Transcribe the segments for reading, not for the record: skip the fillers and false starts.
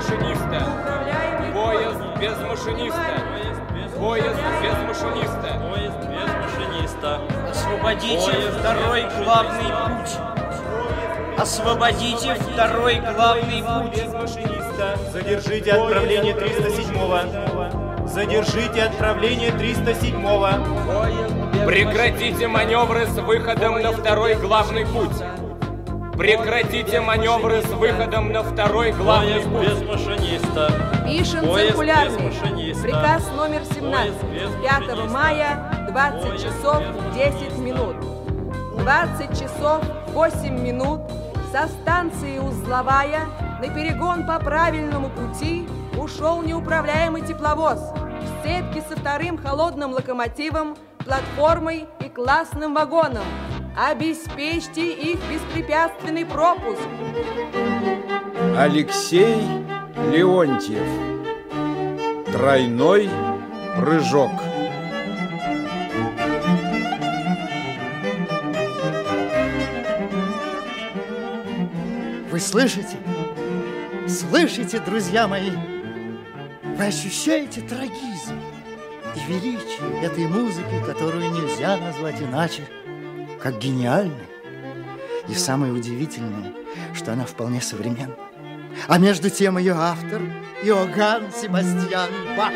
машиниста. Поезд без машиниста. Поезд без машиниста. Поезд без машиниста. Освободите второй главный путь. Освободите второй главный путь. Задержите отправление 307-го. Задержите отправление 307-го. Прекратите маневры с выходом на второй главный путь. Прекратите маневры с выходом на второй главный Поезд путь. без машиниста. Пишем Поезд циркулярный. без машиниста. Приказ номер 17. Поезд без 5 машиниста. мая, 20 часов 10 минут. 20 часов 8 минут со станции Узловая на перегон по правильному пути ушел неуправляемый тепловоз в сцепке со вторым холодным локомотивом, платформой и классным вагоном. Обеспечьте их беспрепятственный пропуск. Алексей Леонтьев. Тройной прыжок. Вы слышите? Слышите, друзья мои? Вы ощущаете трагизм и величие этой музыки, которую нельзя назвать иначе, как гениальной. И самое удивительное, что она вполне современна. А между тем ее автор Иоганн Себастьян Бах.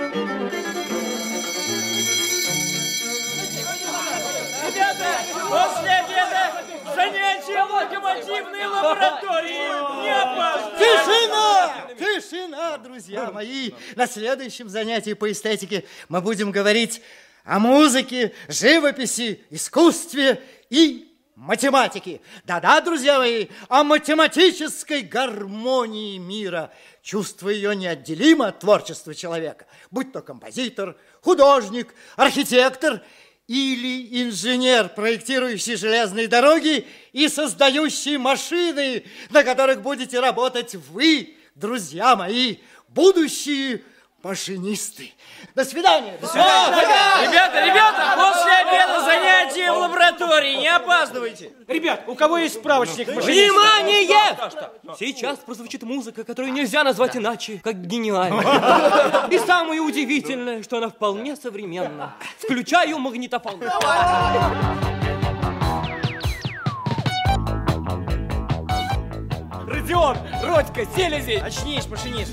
Ребята, после обеда занятия в локомотивной лаборатории. Не опасно. Тишина! Тишина, друзья мои! На следующем занятии по эстетике мы будем говорить о музыке, живописи, искусстве и математике. Да-да, друзья мои, о математической гармонии мира. Чувство ее неотделимо от творчества человека, будь то композитор, художник, архитектор или инженер, проектирующий железные дороги и создающий машины, на которых будете работать вы, друзья мои, будущие машинисты. До свидания. До свидания. Ребята, после обеда занятия в лаборатории. Не опаздывайте. Ребят, у кого есть справочник машиниста? Внимание! Сейчас прозвучит музыка, которую нельзя назвать иначе, как гениальной. И самое удивительное, что она вполне современна. Включаю магнитофон. Родион, Родька, Селезень. Очнись, машинист.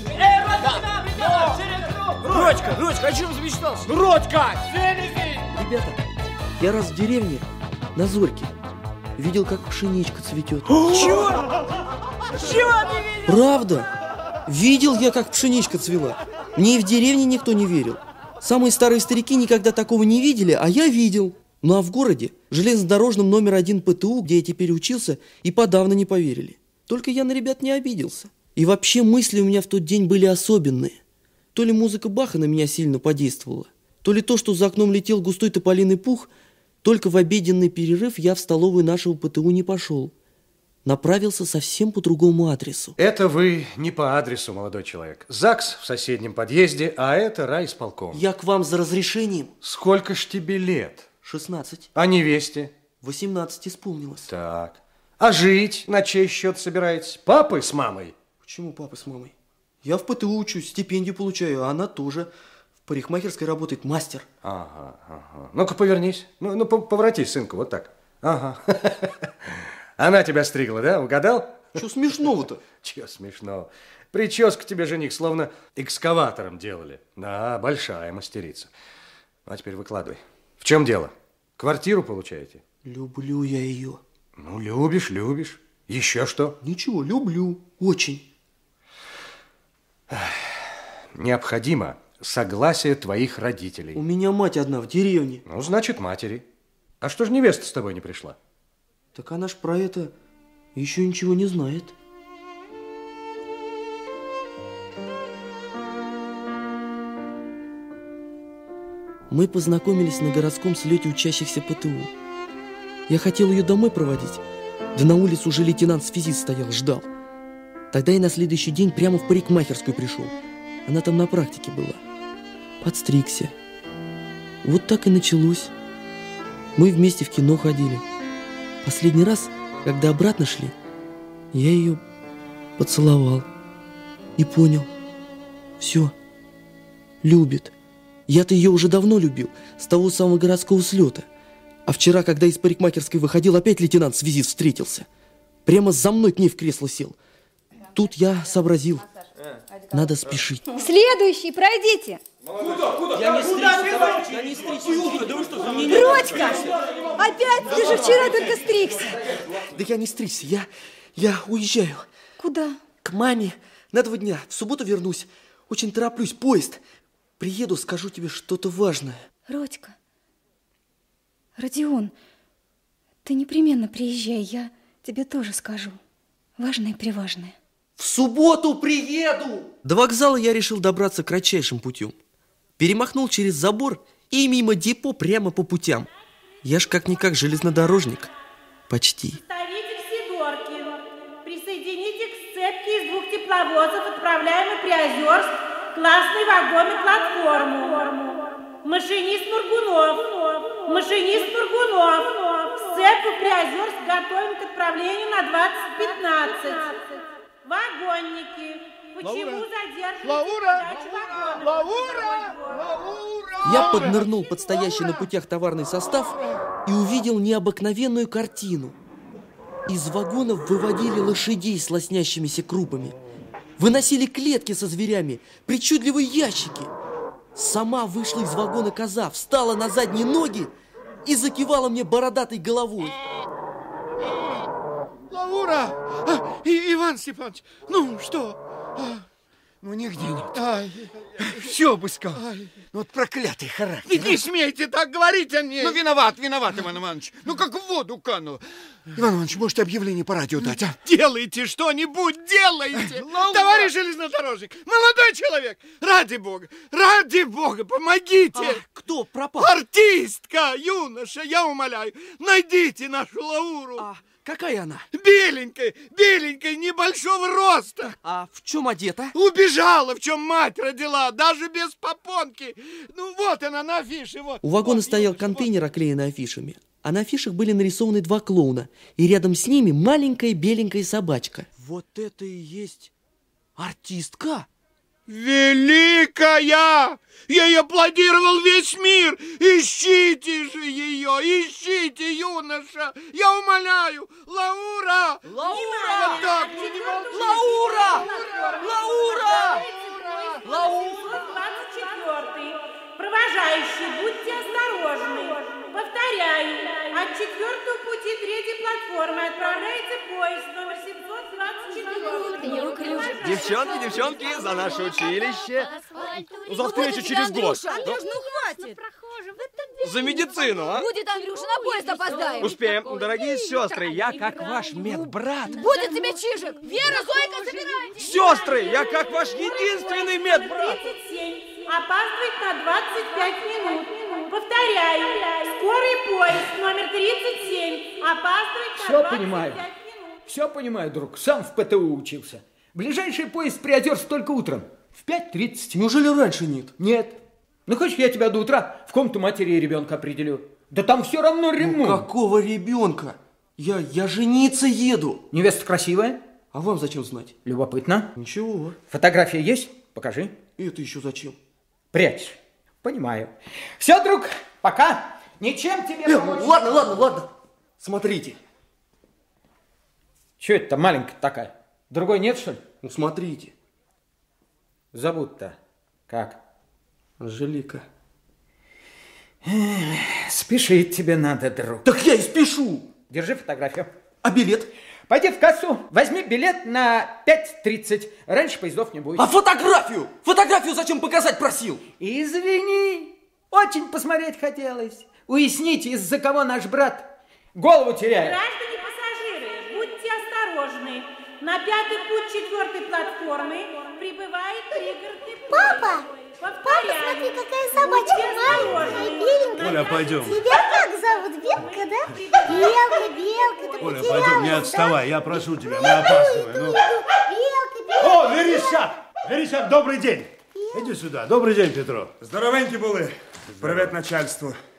Родька, о чем замечтался? Родька, Селезень. Ребята, я раз в деревне на Зорьке видел, как пшеничка цветет. Чего? Чего ты видел? Правда? Видел я, как пшеничка цвела. Мне и в деревне никто не верил. Самые старые старики никогда такого не видели, а я видел. Ну а в городе, железнодорожном номер 1 ПТУ, где я теперь учился, и подавно не поверили. Только я на ребят не обиделся. И вообще мысли у меня в тот день были особенные. То ли музыка Баха на меня сильно подействовала, то ли то, что за окном летел густой тополиный пух. Только в обеденный перерыв я в столовую нашего ПТУ не пошел. Направился совсем по другому адресу. Это вы не по адресу, молодой человек. ЗАГС в соседнем подъезде, а это райисполком. Я к вам за разрешением. Сколько ж тебе лет? 16. А невесте? 18 исполнилось. Так. А жить на чей счет собираетесь? Папы с мамой? Почему папа с мамой? Я в ПТУ учусь, стипендию получаю, а она тоже. В парикмахерской работает мастер. Ага. Ну-ка, повернись. Ну, поворотись, сынку, вот так. Ага. Она тебя стригла, да? Угадал? Чего смешного-то? Чего смешного? Прическу тебе жених словно экскаватором делали. Да, большая мастерица. А теперь выкладывай. В чем дело? Квартиру получаете? Люблю я ее. Ну, любишь. Еще что? Ничего, люблю. Очень. Необходимо согласие твоих родителей. У меня мать одна в деревне. Ну, значит, матери. А что ж невеста с тобой не пришла? Так она ж про это еще ничего не знает. Мы познакомились на городском слете учащихся ПТУ. Я хотел ее домой проводить, да на улице уже лейтенант-связист стоял, ждал. Тогда я на следующий день прямо в парикмахерскую пришел. Она там на практике была. Подстригся. Вот так и началось. Мы вместе в кино ходили. Последний раз, когда обратно шли, я ее поцеловал. И понял. Все. Любит. Я-то ее уже давно любил, с того самого городского слета. А вчера, когда из парикмахерской выходил, опять лейтенант-связист встретился. Прямо за мной к ней в кресло сел. Тут я сообразил. Надо спешить. Следующий, пройдите. Куда? Я не стригся, товарищ, я не стригся. Да вы что, за мне Родька, опять? Ты же вчера только стригся. Да я не стригся, я уезжаю. Куда? К маме на 2 дня. В субботу вернусь. Очень тороплюсь, поезд. Приеду, скажу тебе что-то важное. Родька, Родион, ты непременно приезжай, я тебе тоже скажу. Важное-преважное. В субботу приеду! До вокзала я решил добраться кратчайшим путем. Перемахнул через забор и мимо депо прямо по путям. Я ж как-никак железнодорожник. Почти. Представитель Сидоркин, присоедините к сцепке из 2 тепловозов, отправляемых в Приозерск, классный вагон и платформу. Машинист Моргунов. Машинист Моргунов. Сцепку в Приозерск готовим к отправлению на 20:15. Вагонники. Почему задерживаете подачу вагонов? Я поднырнул под стоящий на путях товарный состав и увидел необыкновенную картину. Из вагонов выводили лошадей с лоснящимися крупами. Выносили клетки со зверями, причудливые ящики. Сама вышла из вагона коза, встала на задние ноги и закивала мне бородатой головой. Лаура! Иван Степанович, ну что? Ну, нигде нет. Все обыскал. Вот проклятый характер. Ведь не смейте так говорить о ней. Ну, виноват, Иван Иванович. Ну, как в воду канул. Иван Иванович, может, объявление по радио дать, а? Делайте что-нибудь, делайте! Товарищ железнодорожник, молодой человек, ради бога, помогите! Кто пропал? Артистка, юноша, я умоляю, найдите нашу Лауру. Какая она? Беленькая, небольшого роста. А в чем одета? Убежала, в чем мать родила, даже без попонки. Ну, вот она на афише, вот. У вагона стоял контейнер, оклеенный афишами. А на афишах были нарисованы 2 клоуна. И рядом с ними маленькая беленькая собачка. Вот это и есть артистка. Великая! Ей аплодировал весь мир! Ищите же ее! Ищите, юноша! Я умоляю! Лаура! Лаура! Так, Лаура! Лаура! Лаура! 24. Провожающие, будьте осторожны. Повторяю, от 4-го пути 3-й платформы отправляется поезд номер 724. Девчонки, за наше училище. За встречу через год. Андрюш, ну хватит. За медицину, а? Будет, Андрюша, на поезд опоздаем. Успеем. Дорогие сестры, я как ваш медбрат. Будет тебе чижик. Вера, Зойка, собирайтесь. Сестры, я как ваш единственный медбрат. 37. Опаздывает на 25 минут. Повторяю, скорый поезд номер 37 опаздывает на 25 минут. Все понимаю, друг. Сам в ПТУ учился. Ближайший поезд в Приозерск только утром. В 5:30. Неужели раньше нет? Нет. Ну, хочешь, я тебя до утра в комнату матери и ребенка определю? Да там все равно ремонт. Ну, какого ребенка? Я жениться еду. Невеста красивая? А вам зачем знать? Любопытно. Ничего. Фотография есть? Покажи. Это еще зачем? Прячешь. Понимаю. Все, друг, пока. Ничем тебе помочь. Ладно. Смотрите. Че это маленькая такая? Другой нет, что ли? Ну, смотрите. Зовут-то как? Анжелика. Спешить тебе надо, друг. Так я и спешу. Держи фотографию. А билет? Пойди в кассу, возьми билет на 5:30. Раньше поездов не будет. А фотографию? Фотографию зачем показать просил? Извини, очень посмотреть хотелось. Уясните, из-за кого наш брат голову теряет. Граждане пассажиры, будьте осторожны. На 5-й путь 4-й платформы прибывает пригородный поезд. Папа! Повторяю, Смотри, какая собачка маленькая, беленькая. Оля, пойдем. Тебя как зовут? Белка, да? Белка, ты Оля, потерялась, пойдем, не отставай, я прошу тебя, мы опаздываем. Ну. Белка. О, Верещак, добрый день. Иди сюда. Добрый день, Петро. Здоровенькі були. Привет начальству.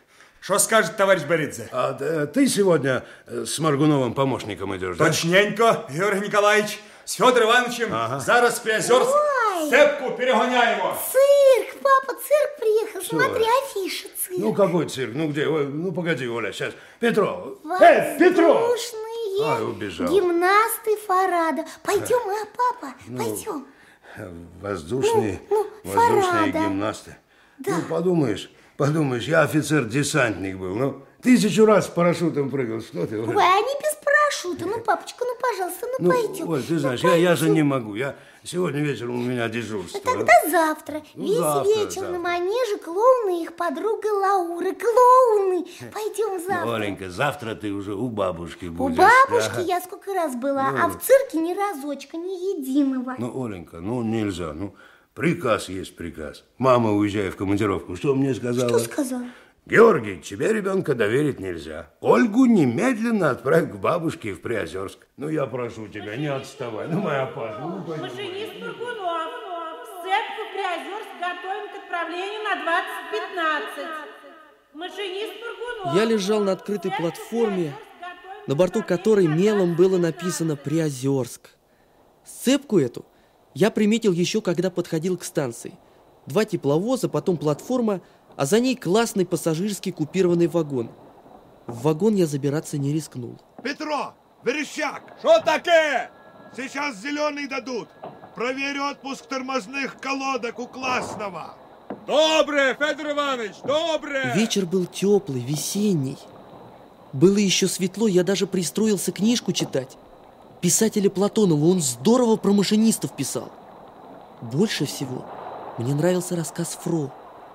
Что скажет товарищ Боридзе? Ты сегодня с Моргуновым помощником идешь, да? Точненько, Георгий Николаевич. С Федором Ивановичем зараз в Приозерск цепку перегоняем. Цирк, папа, цирк приехал. Всё. Смотри, афиша цирк. Ну, какой цирк? Ну, где? Ой, ну, погоди, Оля, сейчас. Петров! Петров! Ай, убежал. Гимнасты Фарада. Пойдем, папа, пойдем. Воздушные Фарада. гимнасты. Да. Ну, подумаешь, я офицер-десантник был. Ну, 1000 раз с парашютом прыгал. Что ты, Оля? Ой, они без парашюта. Ну, папочка, ну, пожалуйста, ну, пойдем. Оль, ты знаешь, я же не могу. Сегодня вечером у меня дежурство. Тогда завтра. Весь вечер на манеже клоуны и их подруга Лаура. Клоуны. Пойдем завтра. Оленька, завтра ты уже у бабушки будешь. У бабушки я сколько раз была, а в цирке ни разочка, ни единого. Ну, Оленька, нельзя. Приказ есть приказ. Мама, уезжая в командировку, что мне сказала? Что сказала? Георгий, тебе ребенка доверить нельзя. Ольгу немедленно отправь к бабушке в Приозерск. Ну, я прошу тебя, не отставай. Ну, моя Паша, Машинист Моргунов. Сцепку Приозерск готовим к отправлению на 20:15. Машинист Моргунов. Я лежал на открытой платформе, на борту которой мелом было написано «Приозерск». Сцепку эту я приметил еще, когда подходил к станции. 2 тепловоза, потом платформа, а за ней классный пассажирский купированный вагон. В вагон я забираться не рискнул. Петро, Верещак! Что такое? Сейчас зеленый дадут. Проверь отпуск тормозных колодок у классного. Добре, Федор Иванович, добре! Вечер был теплый, весенний. Было еще светло, я даже пристроился книжку читать. Писателя Платонова, он здорово про машинистов писал. Больше всего мне нравился рассказ Фро.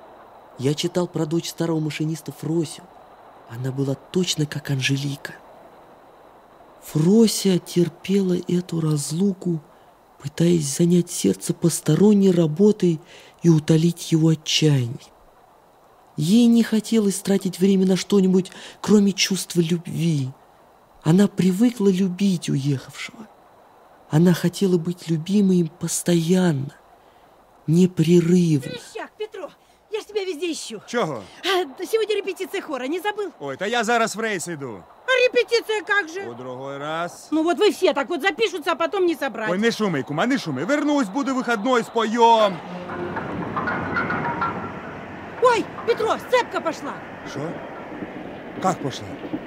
Я читал про дочь старого машиниста Фросю. Она была точно как Анжелика. Фрося терпела эту разлуку, пытаясь занять сердце посторонней работой и утолить его отчаяние. Ей не хотелось тратить время на что-нибудь, кроме чувства любви. Она привыкла любить уехавшего. Она хотела быть любимой им постоянно, непрерывно. Верещак, Петро, я ж тебя везде ищу. Чего? Сегодня репетиция хора, не забыл? Ой, та я зараз в рейс иду. А репетиция как же? У другой раз. Ну вот вы все так вот запишутся, а потом не собрать. Ой, не шумей, кума, не шумей. Вернусь, буде выходной, споем. Ой, Петро, сцепка пошла. Что? Как пошла?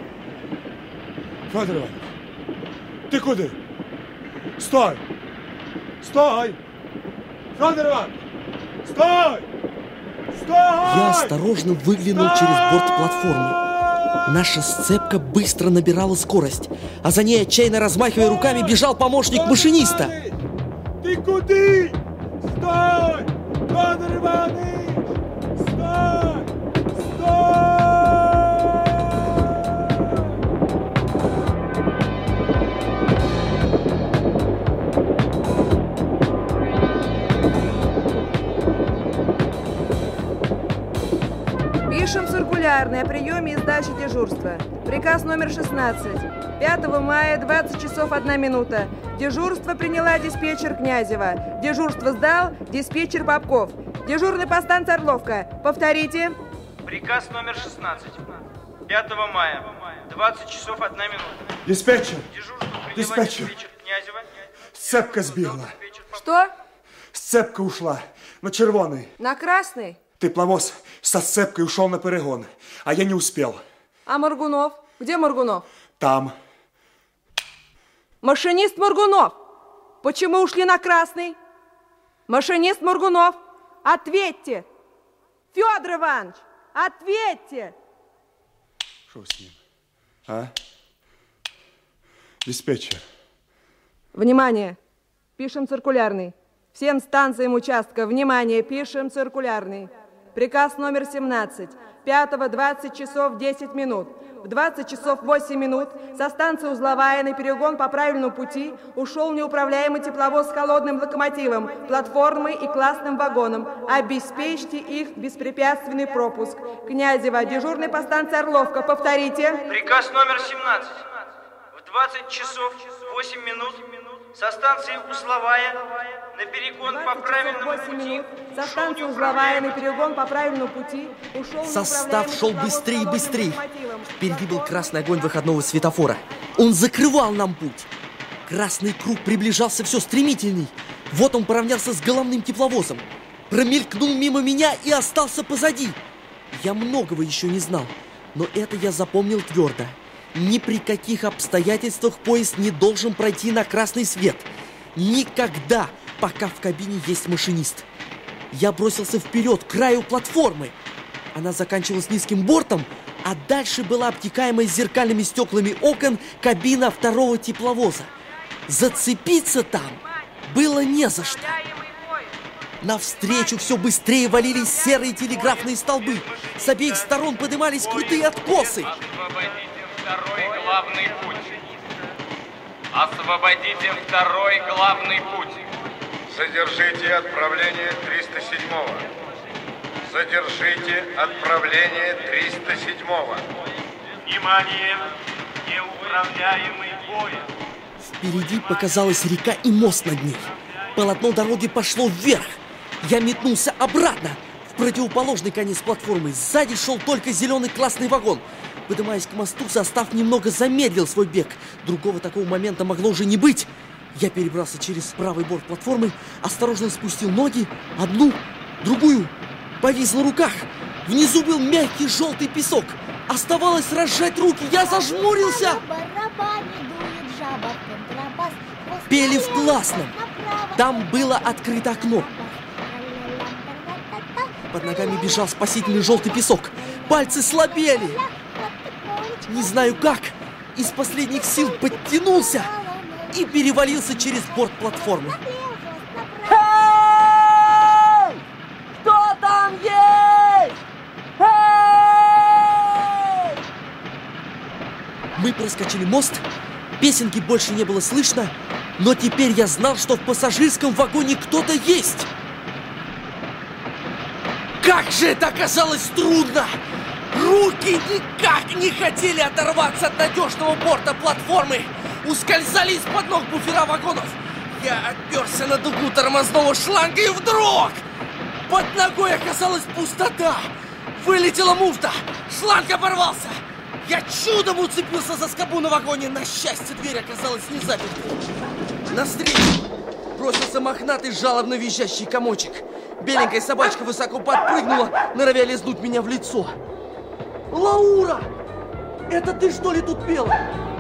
Федор Иванович, ты куда? Стой! Стой! Федор Иванович! Стой! Стой! Я осторожно выглянул через борт платформы. Наша сцепка быстро набирала скорость, а за ней, отчаянно размахивая руками, бежал помощник машиниста. Ты куда? Стой! Федор Иванович! Стой! Стой! Пишем циркулярный о приеме и сдаче дежурства. Приказ номер 16. 5 мая, 20 часов 1 минута. Дежурство приняла диспетчер Князева. Дежурство сдал диспетчер Попков. Дежурный по станции Орловка. Повторите. Приказ номер 16. 5 мая, 20 часов 1 минута. Диспетчер. Дежурство приняла Диспетчер. диспетчер Князева. Сцепка сбила. Что? Сцепка ушла. На червоный. На красный? Тепловоз со сцепкой ушел на перегон, а я не успел. А Моргунов? Где Моргунов? Там. Машинист Моргунов! Почему ушли на красный? Машинист Моргунов! Ответьте! Федор Иванович, ответьте! Что с ним? А? Диспетчер. Внимание! Пишем циркулярный. Всем станциям участка, внимание, пишем циркулярный. Приказ номер 17. 5-го 20 часов 10 минут. В 20 часов 8 минут со станции Узловая на перегон по правильному пути ушел неуправляемый тепловоз с холодным локомотивом, платформой и классным вагоном. Обеспечьте их беспрепятственный пропуск. Князева, дежурный по станции Орловка. Повторите. Приказ номер 17. В 20 часов 8 минут со станции Узловая на перегон по правильному 8 пути. минут. Со станции Узловая на перегон по правильному пути ушел Состав шел быстрее и быстрее. Впереди был красный огонь выходного светофора. Он закрывал нам путь. Красный круг приближался все стремительней. Вот он поравнялся с головным тепловозом. Промелькнул мимо меня и остался позади. Я многого еще не знал, но это я запомнил твердо. Ни при каких обстоятельствах поезд не должен пройти на красный свет. Никогда, пока в кабине есть машинист. Я бросился вперед, к краю платформы. Она заканчивалась низким бортом, а дальше была обтекаемая зеркальными стеклами окон кабина второго тепловоза. Зацепиться там было не за что. Навстречу все быстрее валились серые телеграфные столбы. С обеих сторон поднимались крутые откосы. Освободите второй главный путь. Освободите второй главный путь. Задержите отправление 307-го. Задержите отправление 307-го. Внимание! Неуправляемый поезд. Впереди показалась река и мост над ней. Полотно дороги пошло вверх. Я метнулся обратно, в противоположный конец платформы. Сзади шел только зеленый классный вагон. Поднимаясь к мосту, состав немного замедлил свой бег. Другого такого момента могло уже не быть. Я перебрался через правый борт платформы, осторожно спустил ноги, одну, другую, повис на руках. Внизу был мягкий желтый песок. Оставалось разжать руки, я зажмурился. Пели в классном. Там было открыто окно. Под ногами бежал спасительный желтый песок. Пальцы слабели. Не знаю как, из последних сил подтянулся и перевалился через борт платформы. Эй! Кто там есть? Эй! Мы проскочили мост. Песенки больше не было слышно, но теперь я знал, что в пассажирском вагоне кто-то есть. Как же это оказалось трудно! Руки никак не хотели оторваться от надежного борта платформы. Ускользали из-под ног буфера вагонов. Я оперся на дугу тормозного шланга и вдруг под ногой оказалась пустота. Вылетела муфта, шланг оборвался. Я чудом уцепился за скобу на вагоне. На счастье, дверь оказалась не запертой. Навстречу бросился мохнатый жалобно визжащий комочек. Беленькая собачка высоко подпрыгнула, норовя лизнуть меня в лицо. Лаура! Это ты, что ли, тут пела?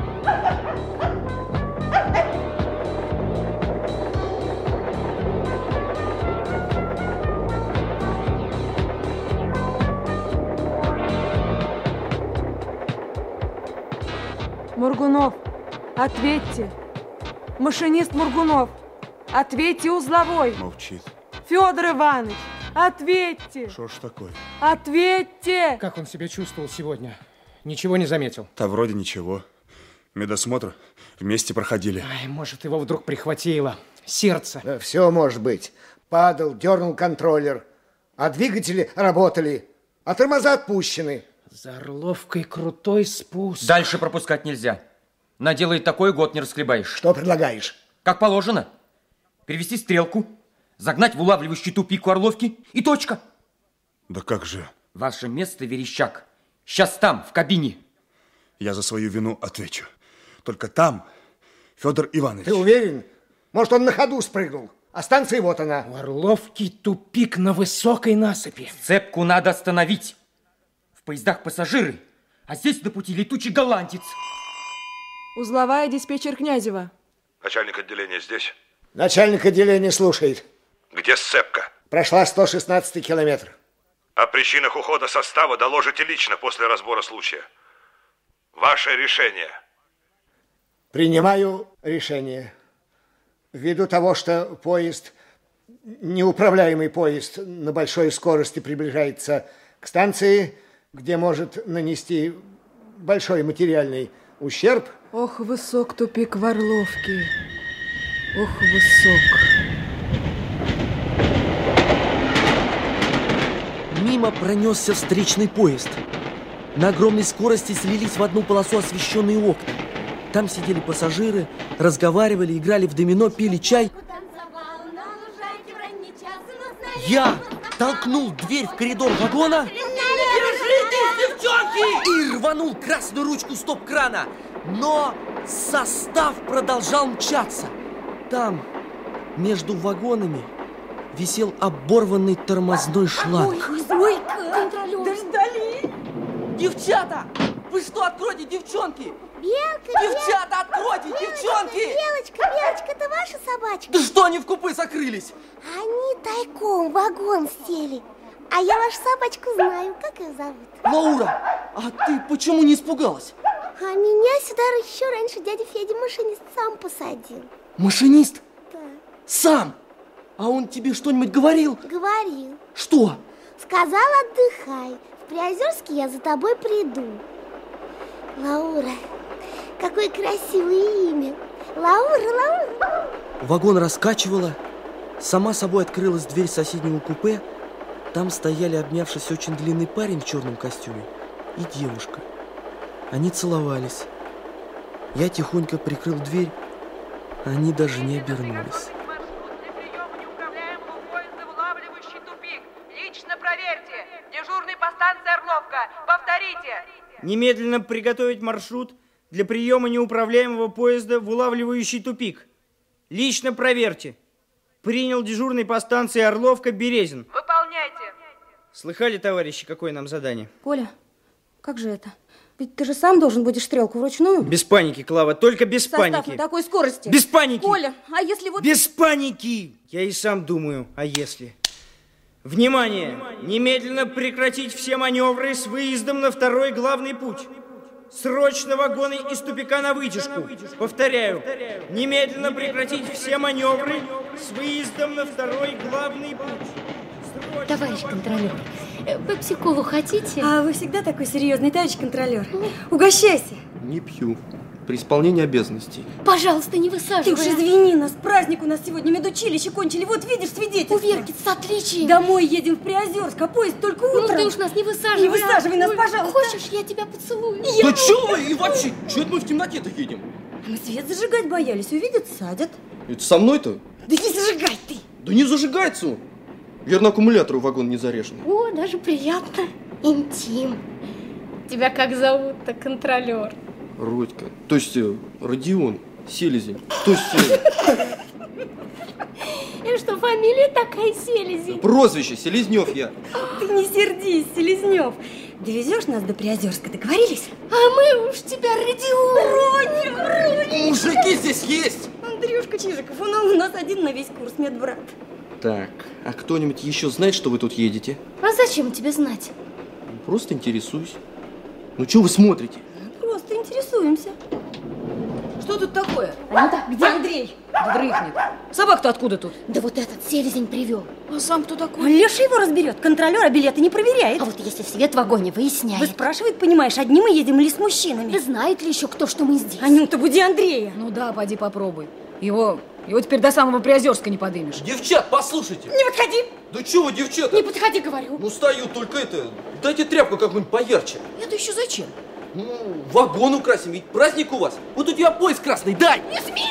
Моргунов, ответьте. Машинист Моргунов, ответьте, узловой. Молчит. Федор Иванович, ответьте. Что ж такое? Ответьте. Как он себя чувствовал сегодня? Ничего не заметил? Да вроде ничего. Медосмотр вместе проходили. Ай, может, его вдруг прихватило. Сердце. Да, все может быть. Падал, дернул контроллер. А двигатели работали. А тормоза отпущены. За Орловкой крутой спуск. Дальше пропускать нельзя. Наделает такой, год не расхлебаешь. Что предлагаешь? Как положено. Перевести стрелку, загнать в улавливающий тупик у Орловки и точка. Да как же? Ваше место, Верещак, сейчас там, в кабине. Я за свою вину отвечу. Только там Федор Иванович. Ты уверен? Может, он на ходу спрыгнул? А станция вот она. У Орловки тупик на высокой насыпи. Цепку надо остановить. В поездах пассажиры, а здесь на пути летучий голландец. Узловая, диспетчер Князева. Начальник отделения здесь? Начальник отделения слушает. Где сцепка? Прошла 116 километр. О причинах ухода состава доложите лично после разбора случая. Ваше решение. Принимаю решение. Ввиду того, что поезд, неуправляемый поезд на большой скорости приближается к станции, где может нанести большой материальный ущерб. Ох, высок тупик в Орловке. Ох, высок. Мимо пронесся встречный поезд. На огромной скорости слились в одну полосу освещенные окна. Там сидели пассажиры, разговаривали, играли в домино, пили чай. Я толкнул дверь в коридор вагона и рванул красную ручку стоп-крана. Но состав продолжал мчаться. Там, между вагонами, висел оборванный тормозной шланг. Дождались! Девчата! Вы что, откройте, девчонки! Белка, девчата, откройте, девчонки! Белочка, это ваша собачка? Да что они в купе закрылись? Они тайком в вагон сели. А я вашу собачку знаю. Как ее зовут? Лаура, а ты почему не испугалась? А меня сюда еще раньше дядя Федя машинист сам посадил. Машинист? Да. Сам? А он тебе что-нибудь говорил? Говорил. Что? Сказал, отдыхай. В Приозерске я за тобой приду. Лаура. Какое красивое имя. Лаура. Вагон раскачивало. Сама собой открылась дверь соседнего купе. Там стояли, обнявшись, очень длинный парень в черном костюме и девушка. Они целовались. Я тихонько прикрыл дверь. Они даже не обернулись. Лично проверьте. Дежурный по станции Орловка. Повторите. Немедленно приготовить маршрут для приема неуправляемого поезда в улавливающий тупик. Лично проверьте. Принял дежурный по станции Орловка Березин. Выполняйте. Слыхали, товарищи, какое нам задание? Коля, как же это? Ведь ты же сам должен будешь стрелку вручную. Без паники, Клава, только без паники. Состав на такой скорости. Без паники. Коля, а если вот... Без паники. Я и сам думаю, а если... Внимание! Немедленно прекратить все маневры с выездом на второй главный путь. Срочно вагоны из тупика на вытяжку. Повторяю, немедленно прекратить все маневры с выездом на второй главный путь. Товарищ контролер, пепси-колу хотите? А вы всегда такой серьезный, товарищ контролер. Угощайся. Не пью. При исполнении обязанностей. Пожалуйста, не высаживай. Ты уж извини нас, праздник у нас сегодня, медучилище кончили. Вот видишь, свидетельство. У Верки с отличием. Домой едем в Приозерск, а поезд только утром. Ну ты уж нас не высаживай. Не высаживай нас, пожалуйста. Хочешь, я тебя поцелую? Да чё вы? И вообще, чё это мы в темноте-то едем? Мы свет зажигать боялись, увидят, садят. Это со мной-то? Да не зажигай ты. Да не зажигается он. Верно, аккумулятор в вагон не заряжен. О, даже приятно. Интим. Тебя как зовут-то, контролер? Родька. То есть Родион. Селезень. То есть... И что, фамилия такая Селезень? Прозвище Селезнев я. Ты не сердись, Селезнев. Довезешь нас до Приозерска, договорились? А мы уж тебя Родион. Родик. Мужики здесь есть. Андрюшка Чижиков, он у нас один на весь курс, медбрат. Так, а кто-нибудь еще знает, что вы тут едете? А зачем тебе знать? Просто интересуюсь. Ну что вы смотрите? Просто интересуемся. Что тут такое? Анита, Где Андрей? Да дрыхнет. Собак-то откуда тут? Да вот этот селезень привел. А сам кто такой? Леша его разберет. Контролер, а билеты не проверяет. А вот если свет в вагоне выясняет. Вы спрашивает, понимаешь, одни мы едем или с мужчинами? Да знает ли еще кто, что мы здесь? Анюта, буди Андрея. Ну да, поди попробуй. Его теперь до самого Приозерска не подымешь. Девчат, послушайте. Не подходи. Да чего вы, девчата? Не подходи, говорю. Ну стою, только дайте тряпку какую-нибудь поярче. Это еще зачем? Ну, вагон украсим, ведь праздник у вас. Вот у тебя пояс красный, дай. Не смей!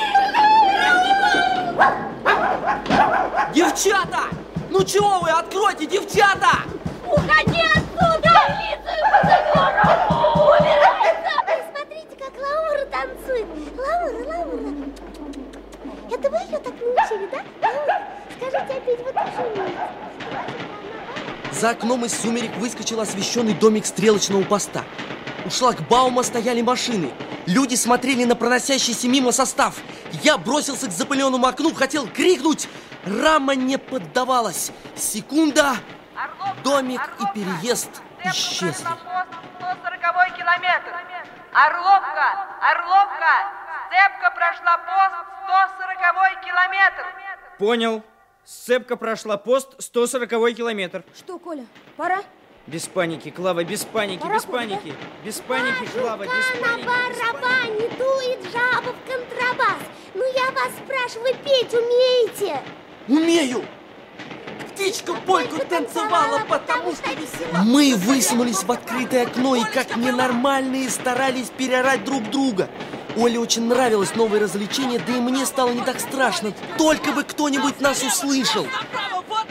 Девчата! Ну чего вы, откройте, девчата! Уходи отсюда! Милицию позовем! Убирайся! Смотрите, как Лаура танцует. Лаура. Это вы ее так научили, да? Лаура, скажите опять, вы тоже умеете. За окном из сумерек выскочил освещенный домик стрелочного поста. У шлагбаума стояли машины. Люди смотрели на проносящийся мимо состав. Я бросился к запыленному окну, хотел крикнуть. Рама не поддавалась. Секунда. Домик и переезд исчезли. 140-й километр. Орловка. Сцепка прошла пост 140-й километр. Понял. Сцепка прошла пост 140-й километр. Что, Коля, пора? Без паники, Клава, без паники, без паники. Без паники, Клава, без паники. На барабане дует жаба в контрабас. Ну я вас спрашиваю, петь умеете? Умею! Птичка польку танцевала, потому что весела. Мы высунулись в открытое окно и как ненормальные старались переорать друг друга. Оле очень нравилось новое развлечение, да и мне стало не так страшно. Только бы кто-нибудь нас услышал.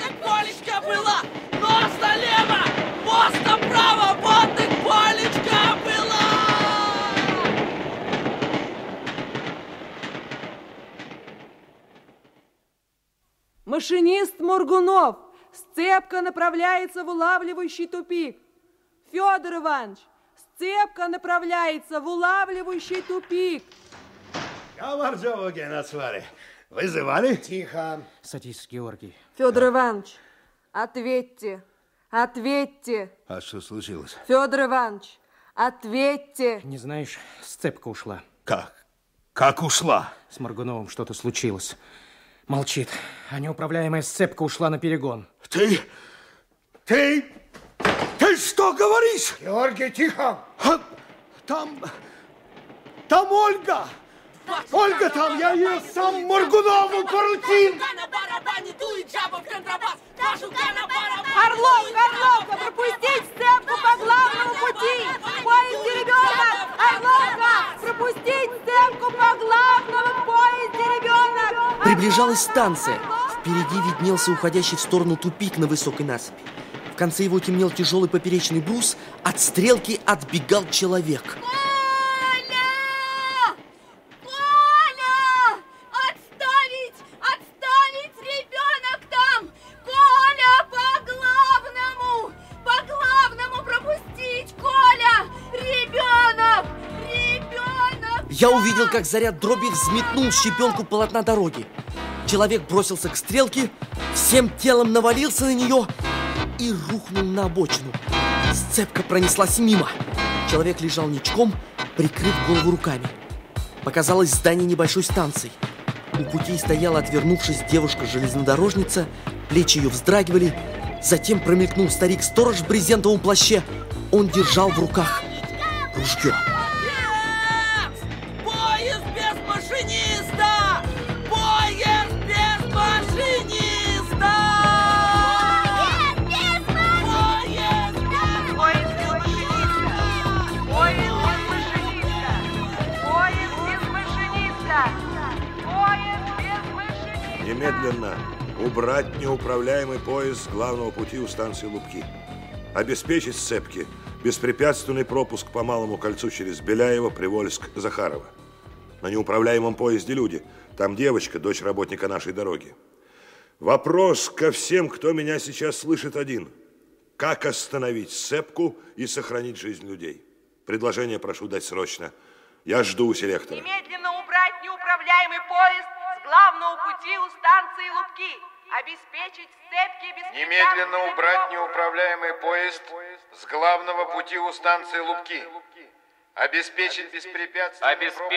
Машинист Моргунов. Сцепка направляется в улавливающий тупик. Федор Иванович, сцепка направляется в улавливающий тупик. Я Борзова, Геннадьевич. Вызывали? Тихо. Садись, Георгий. Федор Иванович, ответьте. Ответьте. А что случилось? Федор Иванович, ответьте. Не знаешь, сцепка ушла. Как? Как ушла? С Моргуновым что-то случилось. Молчит. А неуправляемая сцепка ушла на перегон. Ты что говоришь? Георгий, тихо! Там Ольга! Ольга там, я ее сам Моргунову поручил! Орловка, пропустить сцепку по главному пути! В поезде ребенок! Орловка, пропустить сцепку по главному поезде ребенок! Приближалась станция. Впереди виднелся уходящий в сторону тупик на высокой насыпи. В конце его темнел тяжелый поперечный брус. От стрелки отбегал человек. Я увидел, как заряд дроби взметнул щепенку полотна дороги. Человек бросился к стрелке, всем телом навалился на нее и рухнул на обочину. Сцепка пронеслась мимо. Человек лежал ничком, прикрыв голову руками. Показалось здание небольшой станции. У путей стояла, отвернувшись, девушка-железнодорожница, плечи ее вздрагивали. Затем промелькнул старик-сторож в брезентовом плаще. Он держал в руках ружье. Немедленно убрать неуправляемый поезд с главного пути у станции Лубки. Обеспечить сцепки беспрепятственный пропуск по Малому кольцу через Беляево, Привольск, Захарова. На неуправляемом поезде люди. Там девочка, дочь работника нашей дороги. Вопрос ко всем, кто меня сейчас слышит, один. Как остановить сцепку и сохранить жизнь людей? Предложение прошу дать срочно. Я жду у селектора. Немедленно убрать неуправляемый поезд с главного пути у станции Лубки. Обеспечить сцепки беспрепятственный... Немедленно убрать неуправляемый поезд с главного пути у станции Лубки. Обеспечить беспрепятственный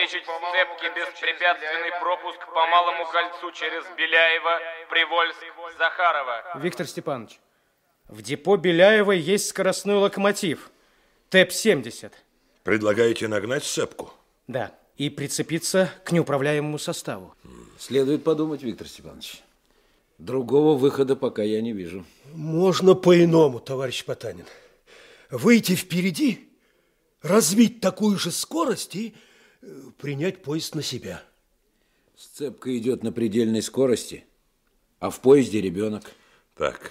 пропуск по Малому кольцу через Беляево, Привольск, Захарова. Виктор Степанович, в депо Беляева есть скоростной локомотив ТЭП-70. Предлагаете нагнать сцепку? Да, и прицепиться к неуправляемому составу. Следует подумать, Виктор Степанович. Другого выхода пока я не вижу. Можно по-иному, товарищ Потанин. Выйти впереди, развить такую же скорость и принять поезд на себя. Сцепка идет на предельной скорости, а в поезде ребенок. Так,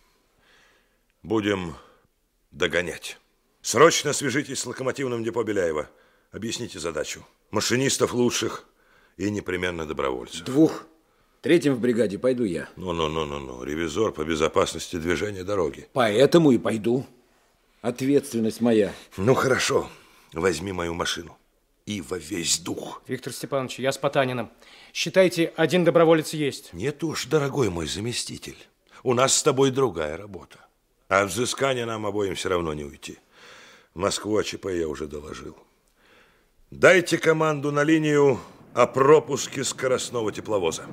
будем догонять. Срочно свяжитесь с локомотивным депо Беляева. Объясните задачу. Машинистов лучших и непременно добровольцев. 2. Третьим в бригаде пойду я. Ну. Ревизор по безопасности движения дороги. Поэтому и пойду. Ответственность моя. Ну, хорошо. Возьми мою машину. И во весь дух. Виктор Степанович, я с Потаниным. Считайте, один доброволец есть. Нет уж, дорогой мой заместитель. У нас с тобой другая работа. А от взыскания нам обоим все равно не уйти. В Москву о ЧП я уже доложил. Дайте команду на линию о пропуске скоростного тепловоза.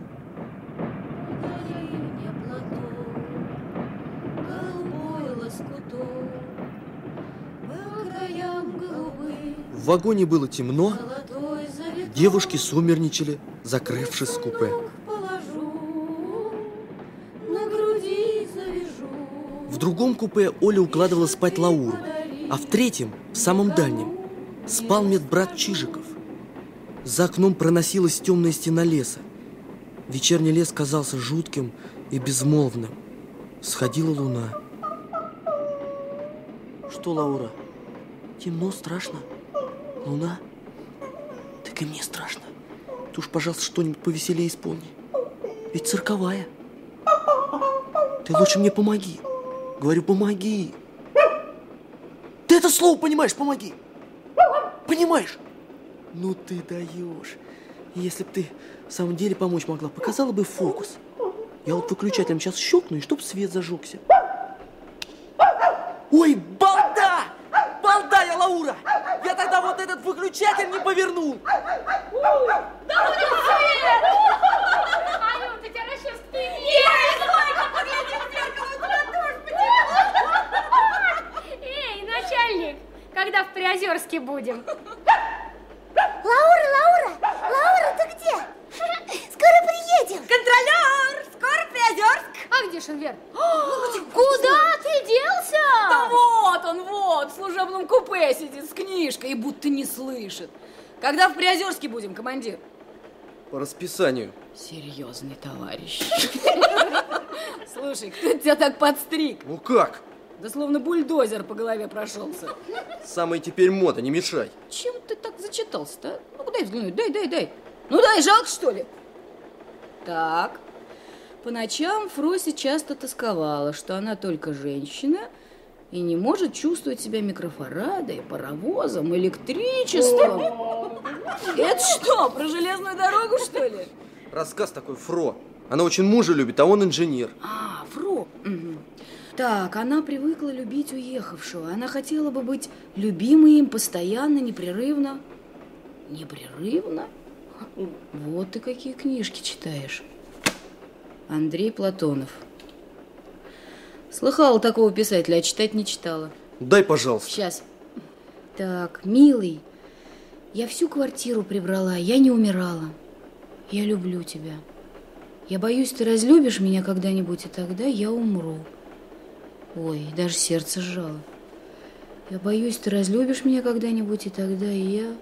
В вагоне было темно, девушки сумерничали, закрывшись в купе. В другом купе Оля укладывала спать Лауру, а в третьем, в самом дальнем, спал медбрат Чижиков. За окном проносилась темная стена леса. Вечерний лес казался жутким и безмолвным. Сходила луна. Что, Лаура, темно, страшно? Луна? Так и мне страшно. Ты уж, пожалуйста, что-нибудь повеселее исполни. Ведь цирковая. Ты лучше мне помоги. Говорю, помоги. Ты это слово понимаешь, помоги. Понимаешь? Ну ты даешь. Если бы ты в самом деле помочь могла, показала бы фокус. Я вот выключателем сейчас щелкну, и чтоб свет зажегся. Ой, балда! Балда я, Лаура! Я тогда вот этот выключатель не повернул. Анюта, тебя расчес в Эй, начальник, когда в Приозерске будем? Лаура, ты где? Скоро приедем. Контролер, скоро Приозерск. А где Шенвер? Куда ты делся? Да вот он, в служебном купе сидит с книжкой и будто не слышит. Когда в Приозерске будем, командир? По расписанию. Серьезный товарищ. Слушай, кто тебя так подстриг? Ну как? Да словно бульдозер по голове прошелся. Самая теперь мода, не мешай. Чем ты так зачитался-то? Ну-ка дай взглянуть, дай. Ну дай, жалко что ли? Так, по ночам Фрося часто тосковала, что она только женщина и не может чувствовать себя микрофарадой, паровозом, электричеством. Это что, про железную дорогу, что ли? Рассказ такой, Фро. Она очень мужа любит, а он инженер. А, Фро. Угу. Так, она привыкла любить уехавшего. Она хотела бы быть любимой им постоянно, непрерывно. Непрерывно? Вот ты какие книжки читаешь. Андрей Платонов. Слыхала такого писателя, а читать не читала. Дай, пожалуйста. Сейчас. Так, милый, я всю квартиру прибрала, я не умирала. Я люблю тебя. Я боюсь, ты разлюбишь меня когда-нибудь, и тогда я умру. Ой, даже сердце сжало. Я боюсь, ты разлюбишь меня когда-нибудь, и тогда я...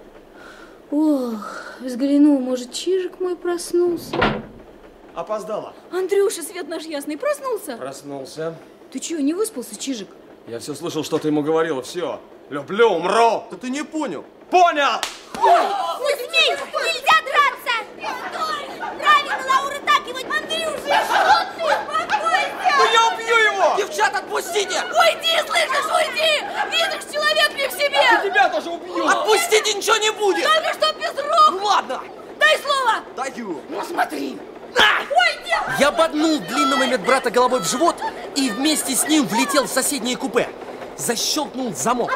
Ох, взгляну, может, Чижик мой проснулся. Опоздала. Андрюша, свет наш ясный, проснулся? Проснулся. Ты чего, не выспался, Чижик? Я все слышал, что ты ему говорила. Все. Люблю, умру. Да ты не понял. Понял! Не смей! Нельзя драться! Стой! Правильно, Лаура, так его, Андрюша! Что ты? Успокойся! Ну я убью его! Девчат, отпустите! Уйди, слышишь, уйди! Видишь, человек не в себе! Я тебя тоже убью! Отпустите, ничего не будет! Только что без рук! Ну ладно! Дай слово! Даю! Ну смотри! Ой, я боднул длинного медбрата головой в живот и вместе с ним влетел в соседнее купе. Защелкнул замок.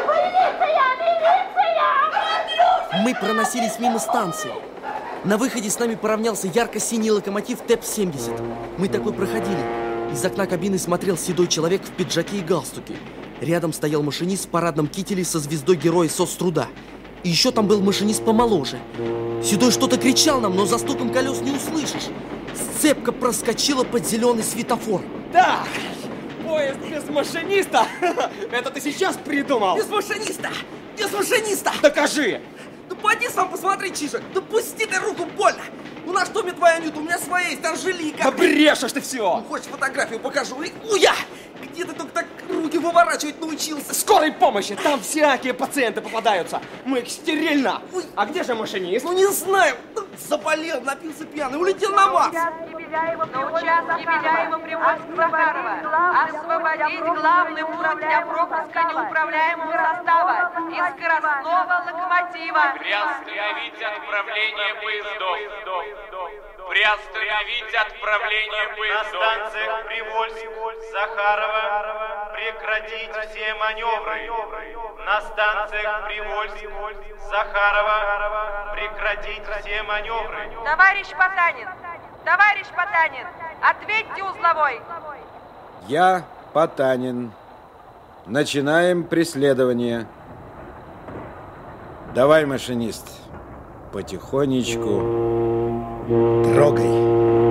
Мы проносились мимо станции. На выходе с нами поравнялся ярко-синий локомотив ТЭП-70. Мы такой проходили. Из окна кабины смотрел седой человек в пиджаке и галстуке. Рядом стоял машинист в парадном кителе со звездой Героя соцтруда. И еще там был машинист помоложе. Седой что-то кричал нам, но за стуком колес не услышишь. Сцепка проскочила под зеленый светофор. Так, поезд без машиниста. Это ты сейчас придумал? Без машиниста! Без машиниста! Докажи! Да поди сам посмотри, Чижик! Да пусти ты руку, больно! Ну на что мне твоя Анюта? У меня своя есть, Анжелика! Да брешешь ты все! Ну, хочешь, фотографию покажу? Уя! Где ты только так руки выворачивать научился? Скорой помощи! Там всякие пациенты попадаются! Мы их стерильно! Ой. А где же машинист? Ну не знаю! Заболел, напился пьяный, улетел на Марс! На участке Беляева-Привольск-Захарова освободить главный путь для пропуска неуправляемого состава и скоростного локомотива. Приостановить отправление поездов. Приостановить отправление поездов. На станциях Привольск, Захарова прекратить все маневры. На станциях Привольск, Захарова прекратить все маневры. Товарищ Потанин, ответьте узловой. Я Потанин. Начинаем преследование. Давай, машинист, потихонечку трогай.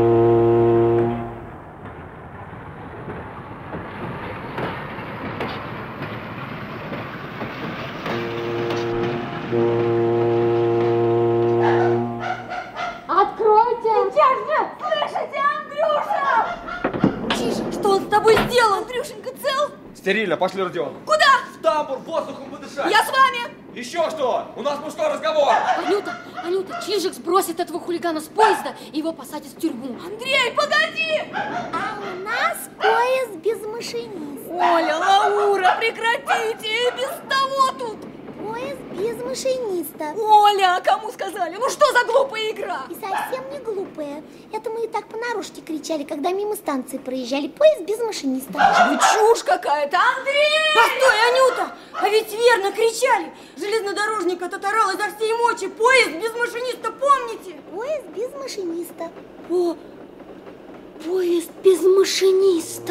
Откройте! Сейчас же! Слышите, Андрюша! Чижик, что он с тобой сделал? Андрюшенька цел? Стерильно, пошли, Родион. Куда? В тамбур, воздухом подышать! Я с вами! Еще что? У нас мужской разговор. Анюта, Чижик сбросит этого хулигана с поезда и его посадят в тюрьму. Андрей, погоди! А у нас поезд без машиниста. Оля, Лаура, прекратите, и без того тут. Поезд без машиниста. Оля, кому сказали? Ну что за глупая игра? И совсем не глупая. Это мы и так понарошке кричали, когда мимо станции проезжали. Поезд без машиниста. Ну чушь какая-то, Андрей! Постой, Анюта! А ведь верно кричали. Железнодорожник этот орал изо всей мочи. Поезд без машиниста, помните? Поезд без машиниста. О, поезд без машиниста.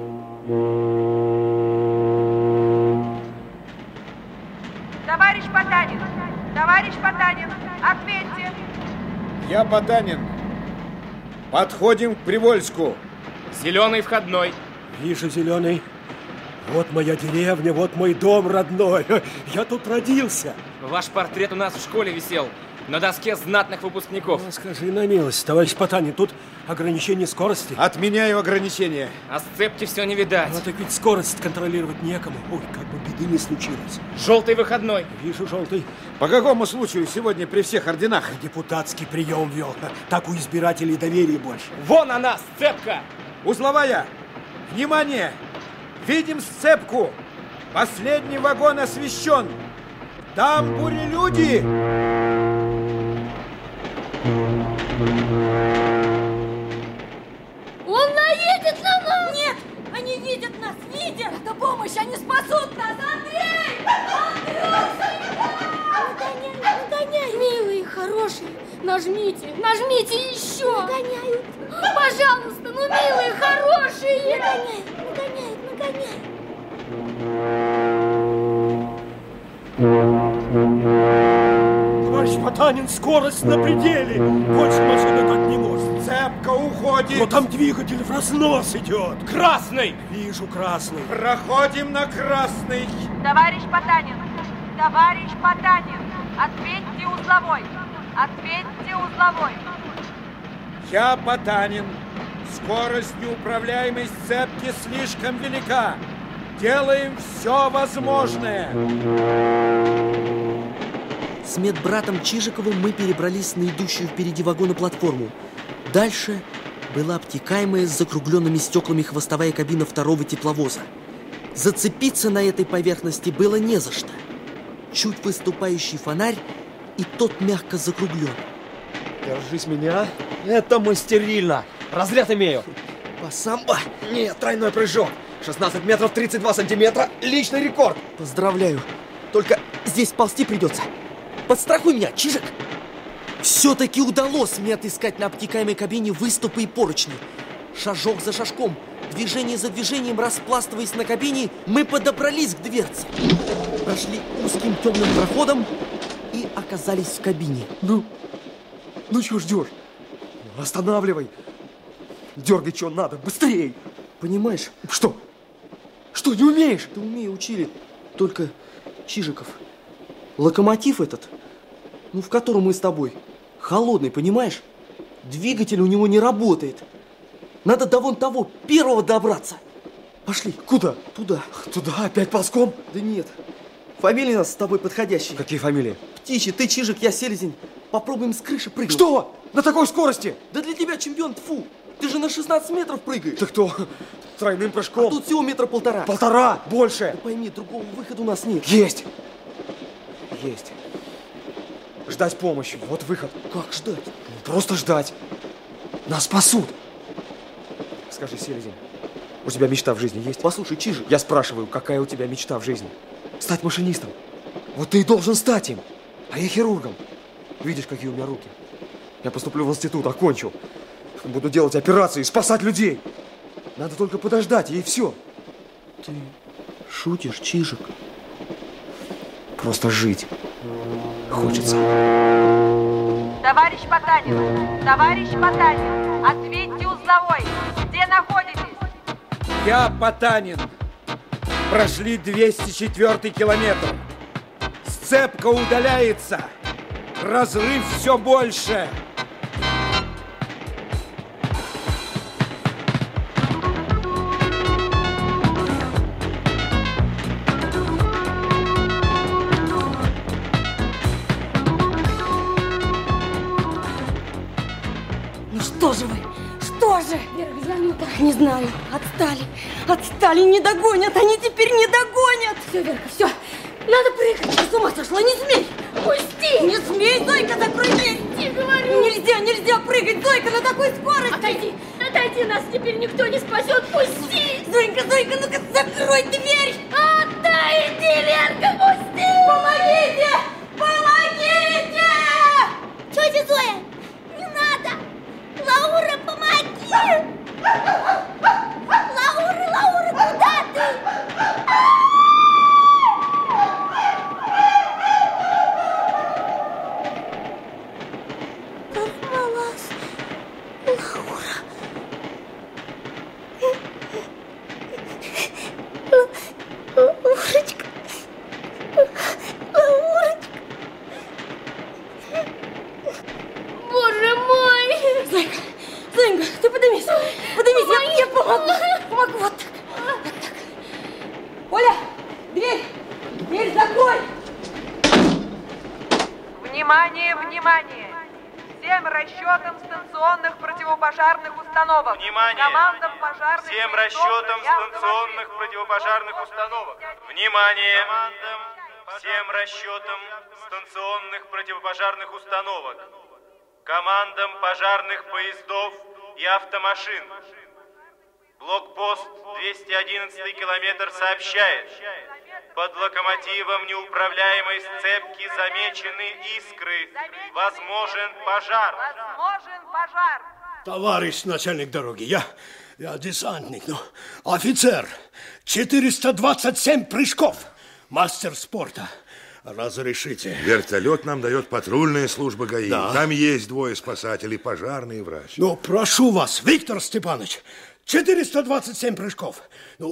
Товарищ Потанин, ответьте. Я Потанин. Подходим к Привольску. Зеленый входной. Вижу зеленый. Вот моя деревня, вот мой дом родной. Я тут родился. Ваш портрет у нас в школе висел. На доске знатных выпускников. Ну, скажи на милость, товарищ Потанин, тут ограничение скорости. Отменяю ограничения. А сцепки все не видать. Ну, так ведь скорость контролировать некому. Ой, как бы беды не случилось. Желтый выходной. Вижу желтый. По какому случаю сегодня при всех орденах? Депутатский прием вел. Так у избирателей доверия больше. Вон она, сцепка! Узловая! Внимание! Видим сцепку! Последний вагон освещен! Там бурелюди! Он наедет на нас! Нет, они видят нас, видят! Это помощь, они спасут нас! Андрей! Нагоняй! Милые, хорошие, нажмите еще! Нагоняют! Пожалуйста, ну, милые, хорошие! Нагоняют! Товарищ Потанин, скорость на пределе. Больше машина так не может. Цепка уходит. Но там двигатель в разнос идет. Красный! Вижу красный. Проходим на красный. Товарищ Потанин, ответьте узловой. Я Потанин. Скорость неуправляемой цепки слишком велика. Делаем все возможное. С медбратом Чижиковым мы перебрались на идущую впереди вагона платформу. Дальше была обтекаемая с закругленными стеклами хвостовая кабина второго тепловоза. Зацепиться на этой поверхности было не за что. Чуть выступающий фонарь, и тот мягко закруглен. Держись меня. Это мастерильно. Разряд имею. Самбо? Нет, тройной прыжок. 16 метров 32 сантиметра. Личный рекорд. Поздравляю. Только здесь ползти придется. Подстрахуй меня, Чижик. Все-таки удалось мне отыскать на обтекаемой кабине выступы и поручни. Шажок за шажком, движение за движением, распластываясь на кабине, мы подобрались к дверце. Прошли узким темным проходом и оказались в кабине. Ну чего ждешь? Останавливай. Дергай, что надо, быстрей. Понимаешь? Что? Что, не умеешь? Да умею, учили. Только Чижиков. Локомотив этот, в котором мы с тобой, холодный, понимаешь? Двигатель у него не работает. Надо до вон того, первого добраться. Пошли. Куда? Туда. Туда? Опять ползком? Да нет. Фамилии у нас с тобой подходящие. Какие фамилии? Птичий, ты Чижик, я Селезень. Попробуем с крыши прыгнуть. Что? На такой скорости? Да для тебя чемпион, тьфу. Ты же на 16 метров прыгаешь. Так кто? Тройным прыжком. А тут всего метра полтора. Полтора? Больше. Да пойми, другого выхода у нас нет. Есть. Ждать помощи. Вот выход. Как ждать? Просто ждать. Нас спасут. Скажи, Селезень, у тебя мечта в жизни есть? Послушай, Чижик. Я спрашиваю, какая у тебя мечта в жизни? Стать машинистом. Вот ты и должен стать им. А я хирургом. Видишь, какие у меня руки? Я поступлю в институт, окончу. Буду делать операции, спасать людей. Надо только подождать, и все. Ты шутишь, Чижик? Просто жить хочется. Товарищ Потанин, ответьте узловой. Где находитесь? Я Потанин. Прошли 204-й километр. Сцепка удаляется. Разрыв все больше. Не знаю, отстали, не догонят, они теперь не догонят. Все, Верка, все, надо прыгать, ты с ума сошла, не смей. Пусти! Не смей, Зойка, закрой дверь. Пусти, говорю. Нельзя прыгать, Зойка, на такой скорости. Отойди, нас теперь никто не спасет, пусти. Зойка, ну-ка закрой дверь. Отойди, Верка, пусти. Помогите! Тетя Зоя, не надо. Лаура, помоги. Лаура, куда ты? Порвалась Лаура. Лаурочка. Боже мой! Зоенька, ты поднимись, я помогу, вот так. Оля, дверь закрой! Внимание! Всем расчетам станционных противопожарных установок. Внимание! Командам пожарных Всем расчетам станционных противопожарных установок. Внимание! Всем расчетам станционных противопожарных установок. Командам пожарных поездов и автомашин. Блокпост 211 километр сообщает. Под локомотивом неуправляемой сцепки замечены искры. Возможен пожар. Товарищ начальник дороги, я десантник, офицер. 427 прыжков. Мастер спорта. Разрешите. Вертолет нам дает патрульная служба ГАИ. Да. Там есть двое спасателей, пожарный и врач. Прошу вас, Виктор Степанович, 427 прыжков.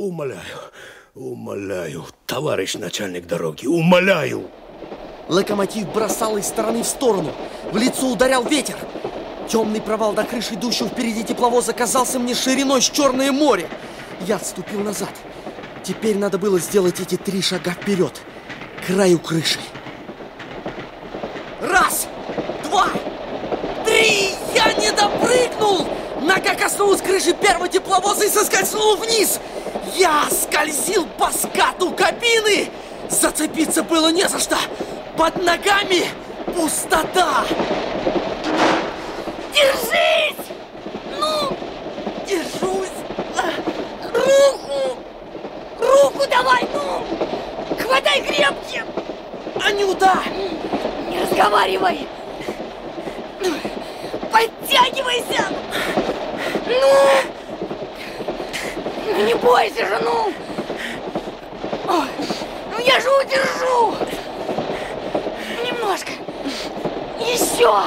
Умоляю, товарищ начальник дороги, умоляю. Локомотив бросал из стороны в сторону. В лицо ударял ветер. Темный провал до крыши идущего впереди тепловоза казался мне шириной с Черное море. Я отступил назад. Теперь надо было сделать эти 3 шага вперед, к краю крыши. 1, 2, 3! Я не допрыгнул! Нога коснулась крыши первого тепловоза и соскользнула вниз. Я скользил по скату кабины. Зацепиться было не за что. Под ногами пустота. Держись! Держусь. Руку давай, хватай крепче. Анюта! Не разговаривай. Подтягивайся. Не бойся же, я же удержу. Немножко. Еще.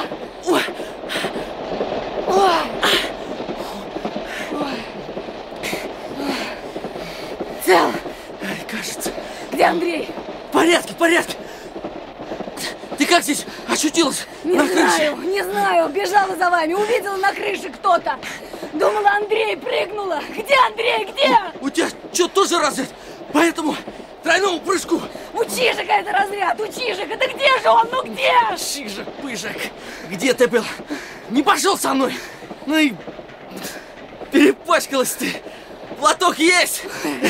Цел. Кажется. Где Андрей? В порядке. Ты как здесь очутилась? На крыше? Не знаю. Бежала за вами. Увидела на крыше кто-то. Думала, Андрей прыгнула. Где Андрей? Где? У тебя что, тоже разряд? Поэтому тройному прыжку. У Чижика это разряд. У Чижика. Да где же он? Где? Чижик-пыжик. Где ты был? Не пошел со мной. И перепачкалась ты. Платок есть.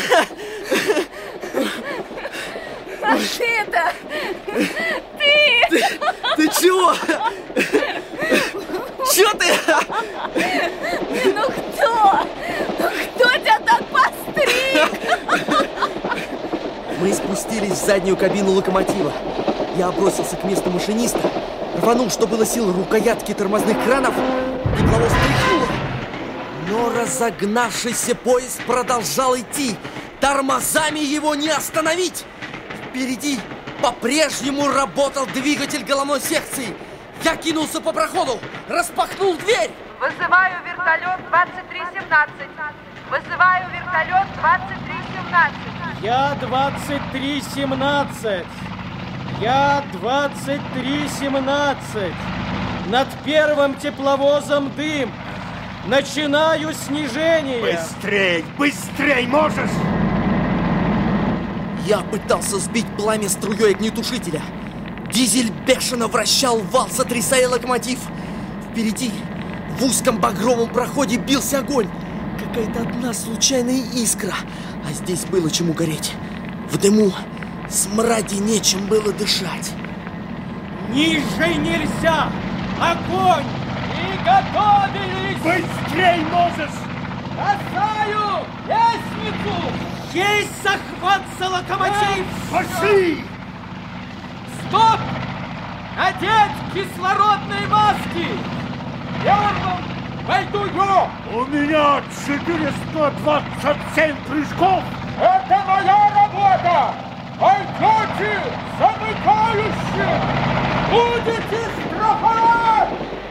А ты-то? Ты чего? Чё ты? Кто тебя так постриг? Мы спустились в заднюю кабину локомотива. Я бросился к месту машиниста, рванул, что было сил, рукоятки тормозных кранов, тепловоз тряхнуло. Но разогнавшийся поезд продолжал идти. Тормозами его не остановить. Впереди по-прежнему работал двигатель головной секции. Я кинулся по проходу, распахнул дверь. Вызываю вертолет 2317. Вызываю вертолет 2317. Я 2317. Я 2317. Над первым тепловозом дым. Начинаю снижение. Быстрей, можешь? Я пытался сбить пламя струей огнетушителя. Дизель бешено вращал вал, сотрясая локомотив. Впереди, в узком багровом проходе, бился огонь. какая-то одна случайная искра. А здесь было чему гореть. В дыму, смраде нечем было дышать. Ниже нельзя! Огонь! Приготовились! Быстрей, Мозес! Бросаю лестницу! Есть захват за локомотив! Пошли! Стоп! Надеть кислородные маски! Первым войду я! У меня 427 прыжков! Это моя работа! Пойдете замыкающим! Будете штрафовать!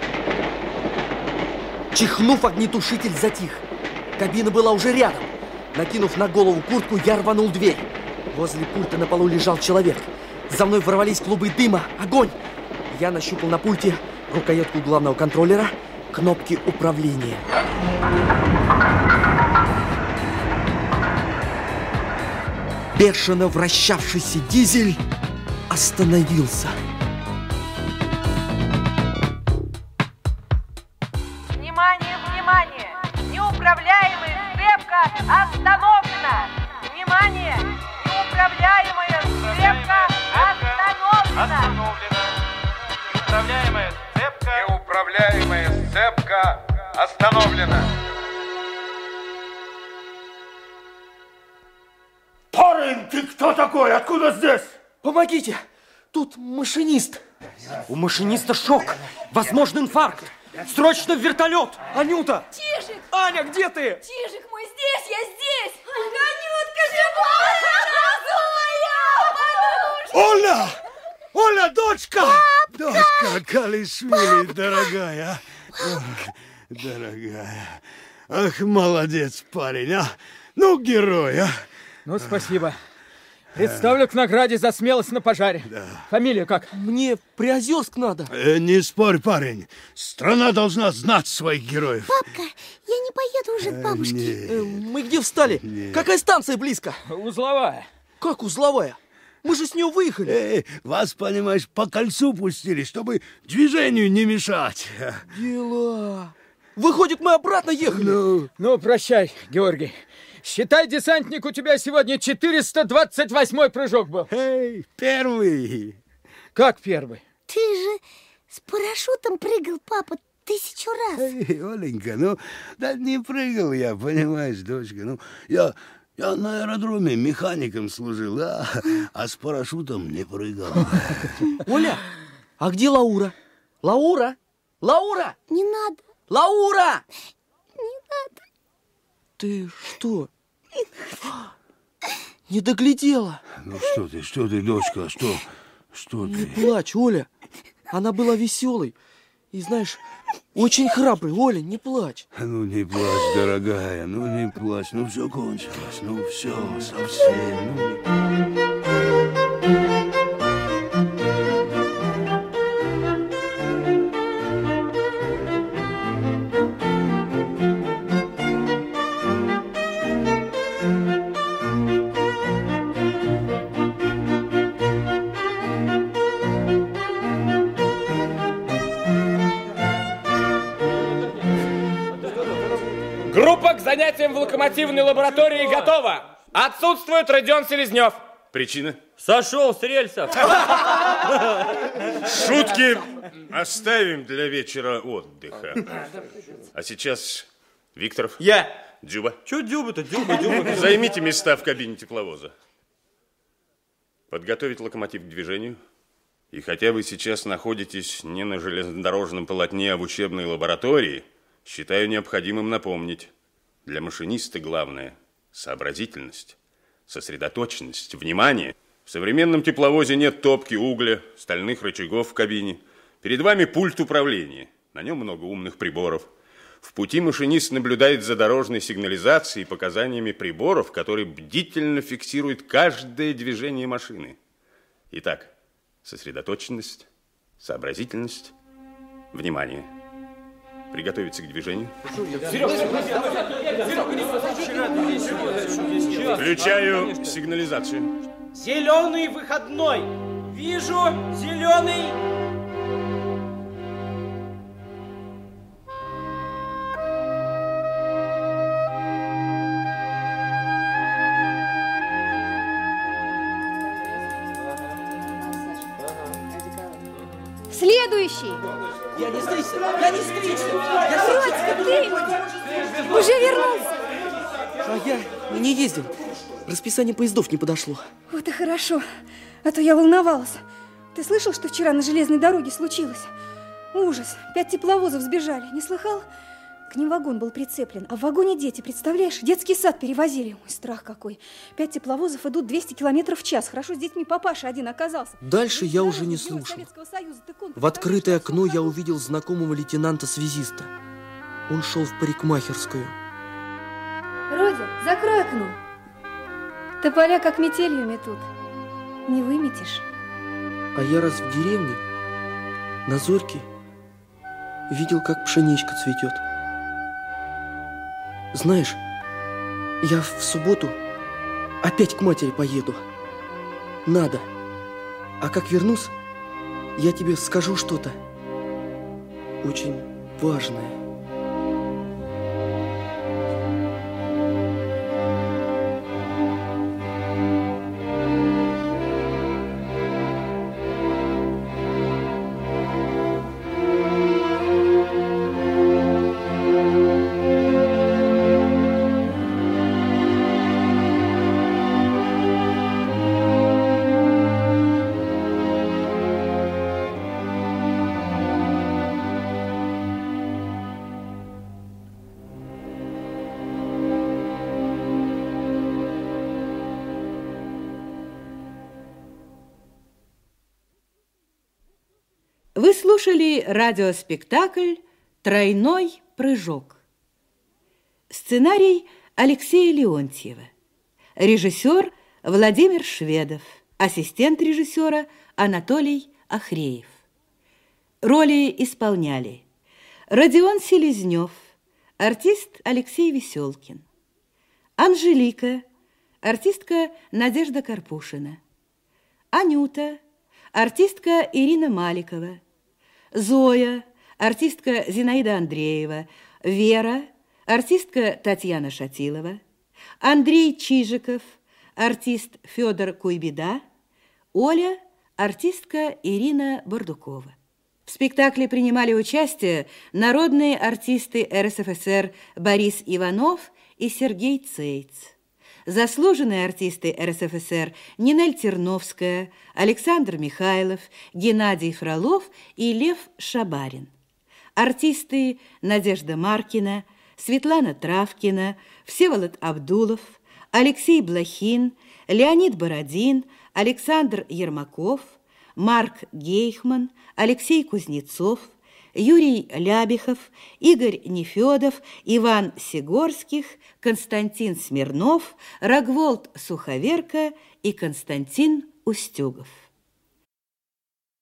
Чихнув, огнетушитель затих. Кабина была уже рядом. Накинув на голову куртку, я рванул дверь. Возле пульта на полу лежал человек. За мной ворвались клубы дыма. Огонь! Я нащупал на пульте рукоятку главного контроллера, кнопки управления. Бешено вращавшийся дизель остановился. Внимание, внимание! Неуправляемая сцепка остановлена! Внимание! Неуправляемая сцепка остановлена! Неуправляемая сцепка остановлена. Парень, ты кто такой? Откуда здесь? Помогите! Тут машинист. У машиниста шок. Возможно, инфаркт. Срочно в вертолет! Анюта! Чижик! Аня, где ты? Чижик мой здесь, я здесь! Анютка живая! Оля! Оля, дочка! Папка! Дочка Калишвили, дорогая. Ох, дорогая. Ах, молодец парень, а. Ну, герой, а. Ну, спасибо. Представлю к награде за смелость на пожаре. Да. Фамилия как? Мне Приозерск надо. Не спорь, парень. Страна должна знать своих героев. Папка, я не поеду уже к бабушке. Мы где встали? Нет. Какая станция близко? Узловая. Как узловая? Мы же с нее выехали. Вас, понимаешь, по кольцу пустили, чтобы движению не мешать. Дела. Выходит, мы обратно ехали. Ну, прощай, Георгий. Считай, десантник, у тебя сегодня 428-й прыжок был. Эй, первый. Как первый? Ты же с парашютом прыгал, папа, 1000 раз. Эй, Оленька, ну, да не прыгал я, понимаешь, дочка. Ну, я на аэродроме механиком служил, а с парашютом не прыгал. Оля, а где Лаура? Лаура? Лаура! Не надо. Лаура! Не надо. Ты что? Не доглядела. Ну что ты, дочка, что Не ты? плачь, Оля. Она была веселой. И знаешь, очень храброй. Оля, не плачь. Ну не плачь, дорогая, ну не плачь. Ну все кончилось, ну все, совсем. Группа к занятиям в локомотивной лаборатории готова. Отсутствует Родион Селезнев. Причина? Сошел с рельсов. Шутки оставим для вечера отдыха. А сейчас Викторов. Я. Дзюба. Че Дзюба-то? Дзюба. Займите места в кабине тепловоза. Подготовить локомотив к движению. И хотя вы сейчас находитесь не на железнодорожном полотне, а в учебной лаборатории, считаю необходимым напомнить. Для машиниста главное – сообразительность, сосредоточенность, внимание. В современном тепловозе нет топки, угля, стальных рычагов в кабине. Перед вами пульт управления. На нем много умных приборов. В пути машинист наблюдает за дорожной сигнализацией и показаниями приборов, которые бдительно фиксируют каждое движение машины. Итак, сосредоточенность, сообразительность, внимание. Приготовиться к движению. Включаю сигнализацию. Зеленый выходной. Вижу зеленый. Следующий. Я не стричься, я не стричься. Родька, ты уже вернулся. А я не ездил. Расписание поездов не подошло. Вот и хорошо. А то я волновалась. Ты слышал, что вчера на железной дороге случилось? Ужас. 5 тепловозов сбежали. Не слыхал? К ним вагон был прицеплен. А в вагоне дети, представляешь? Детский сад перевозили. Ой, страх какой. 5 тепловозов идут 200 километров в час. Хорошо, с детьми папаша один оказался. Дальше я уже не слушал. В открытое окно я увидел знакомого лейтенанта-связиста. Он шел в парикмахерскую. Родя, закрой окно. Тополя как метелью метут. Не выметишь. А я раз в деревне на зорьке видел, как пшеничка цветет. Знаешь, я в субботу опять к матери поеду. Надо. А как вернусь, я тебе скажу что-то очень важное. Вы слушали радиоспектакль «Тройной прыжок». Сценарий Алексея Леонтьева. Режиссер Владимир Шведов. Ассистент режиссера Анатолий Ахреев. Роли исполняли Родион Селезнев, артист Алексей Веселкин. Анжелика, артистка Надежда Карпушина. Анюта, артистка Ирина Маликова. Зоя, артистка Зинаида Андреева. Вера, артистка Татьяна Шатилова. Андрей Чижиков, артист Федор Куйбеда. Оля, артистка Ирина Бардукова. В спектакле принимали участие народные артисты РСФСР Борис Иванов и Сергей Цейц. Заслуженные артисты РСФСР Нинель Терновская, Александр Михайлов, Геннадий Фролов и Лев Шабарин. Артисты Надежда Маркина, Светлана Травкина, Всеволод Абдулов, Алексей Блохин, Леонид Бородин, Александр Ермаков, Марк Гейхман, Алексей Кузнецов, Юрий Лябихов, Игорь Нефедов, Иван Сигорских, Константин Смирнов, Рогволд Суховерка и Константин Устюгов.